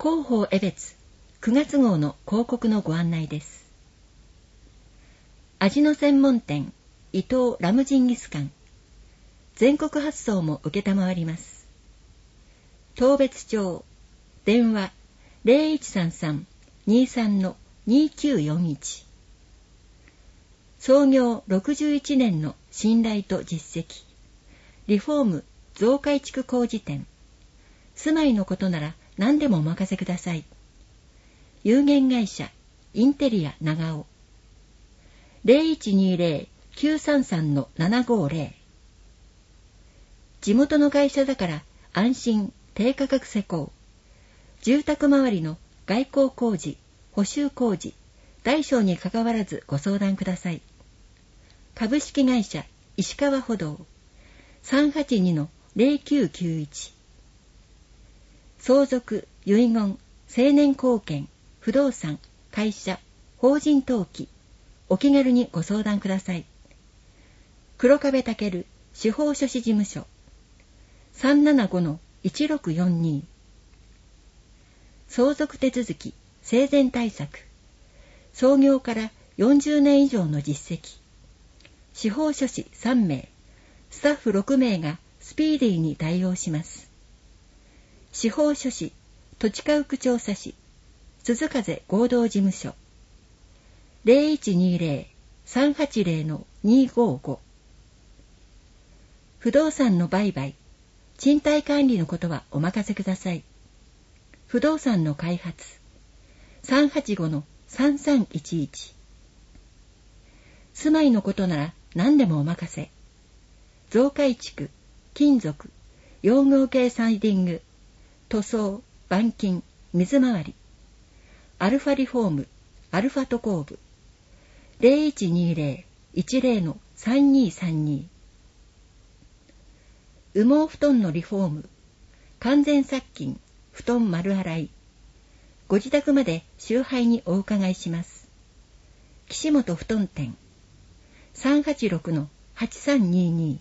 広報江別9月号の広告のご案内です。味の専門店伊藤ラムジンギスカン、全国発送も受けたまわります。当別町、電話 0133-23-2941。創業61年の信頼と実績、リフォーム増改築工事店。住まいのことなら何でもお任せください。有限会社インテリア長尾 0120-933-750。地元の会社だから安心低価格施工。住宅周りの外構工事、補修工事、大小にかかわらずご相談ください。株式会社石川歩道 382-0991。相続、遺言、成年後見、不動産、会社、法人登記、お気軽にご相談ください。黒壁健司法書士事務所 375-1642。相続手続き、生前対策、創業から40年以上の実績、司法書士3名、スタッフ6名がスピーディーに対応します。司法書士、土地家屋調査士、鈴風合同事務所 0120-380-255。不動産の売買、賃貸管理のことはお任せください。不動産の開発 385-3311。住まいのことなら何でもお任せ。増改築、金属、養業系サイディング、塗装、板金、水回り、アルファリフォーム、アルファト工部 0120-10-3232。羽毛布団のリフォーム、完全殺菌、布団丸洗い。ご自宅まで集配にお伺いします。岸本布団店 386-8322。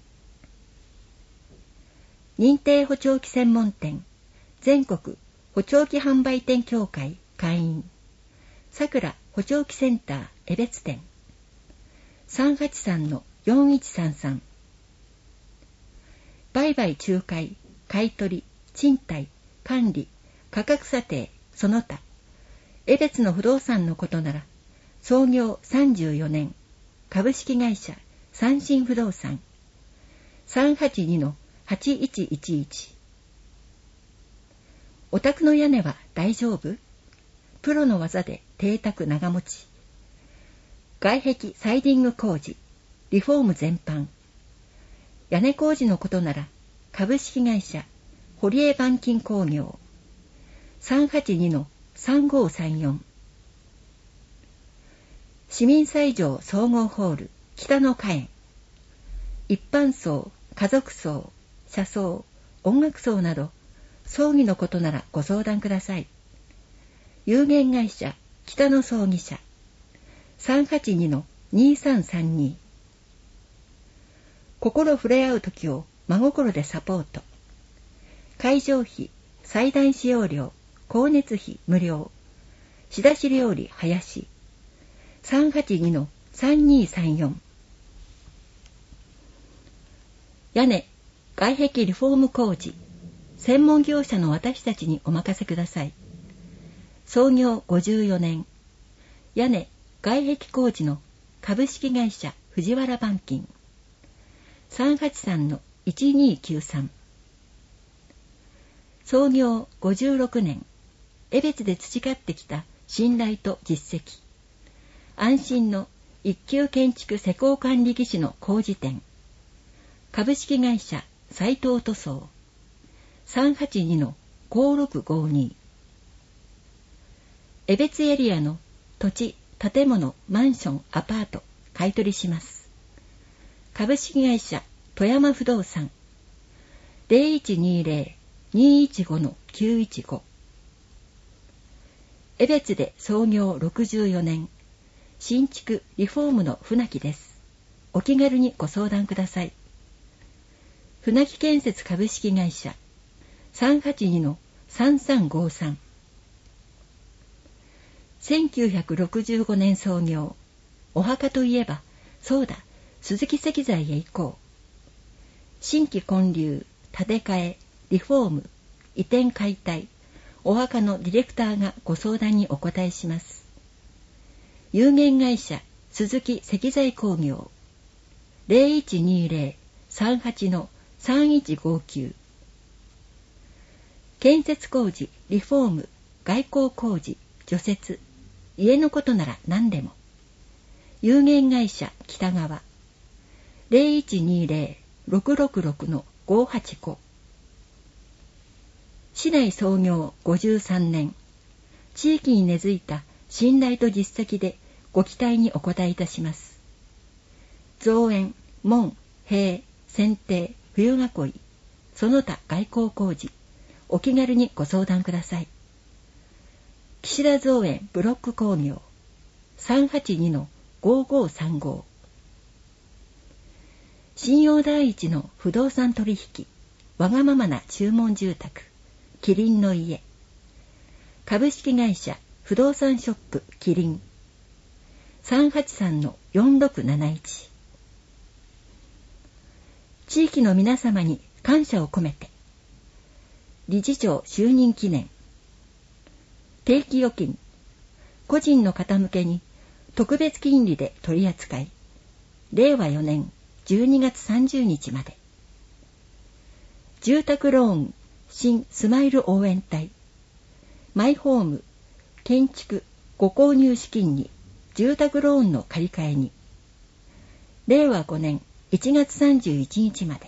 認定補聴器専門店、全国補聴器販売店協会会員、さくら補聴器センター江別店 383-4133。売買仲介、買取、賃貸、管理、価格査定、その他、江別の不動産のことなら、創業34年、株式会社三新不動産 382-8111。お宅の屋根は大丈夫？プロの技で邸宅長持ち。外壁サイディング工事、リフォーム全般。屋根工事のことなら、株式会社堀江板金工業 382-3534。市民斎場総合ホール北の花園。一般葬、家族葬、車葬、音楽葬など、葬儀のことならご相談ください。有限会社北の葬儀社 382-2332。心触れ合う時を真心でサポート。会場費、祭壇使用料、光熱費無料。仕出し料理林 382-3234。屋根、外壁リフォーム工事、専門業者の私たちにお任せください。創業54年、屋根、外壁工事の株式会社藤原板金 383-1293。創業56年、江別で培ってきた信頼と実績、安心の一級建築施工管理技師の工事店、株式会社斉藤塗装 382-5652。江別エリアの土地、建物、マンション、アパート、買取します。株式会社富山不動産 0120-215-915。江別で創業64年、新築リフォームの船木です。お気軽にご相談ください。船木建設株式会社 382-3353。 1965年創業。お墓といえば、そうだ、鈴木石材へ行こう。新規建立、建て替え、リフォーム、移転解体、お墓のディレクターがご相談にお答えします。有限会社鈴木石材工業 0120-38-3159。建設工事、リフォーム、外構工事、除雪、家のことなら何でも。有限会社北川 0120-666-585。市内創業53年。地域に根付いた信頼と実績でご期待にお応えいたします。造園、門、塀、剪定、冬囲い、その他外構工事、お気軽にご相談ください。岸田造園ブロック工業 382-5535。信用第一の不動産取引、わがままな注文住宅、キリンの家。株式会社不動産ショップキリン 383-4671。地域の皆様に感謝を込めて、理事長就任記念。定期預金、個人の方向けに特別金利で取り扱い、令和4年12月30日まで。住宅ローン、新スマイル応援隊、マイホーム、建築、ご購入資金に住宅ローンの借り換えに、令和5年1月31日まで。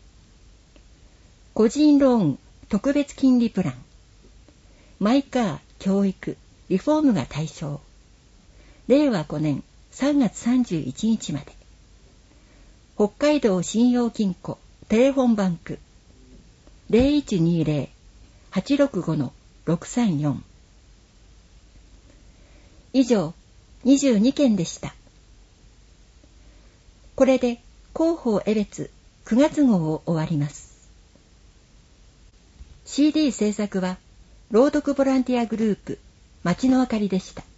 個人ローン特別金利プラン、マイカー、教育、リフォームが対象。令和5年3月31日まで。北海道信用金庫テレフォンバンク 0120-865-634。以上、22件でした。これで広報江別9月号を終わります。CD 制作は朗読ボランティアグループ町のあかりでした。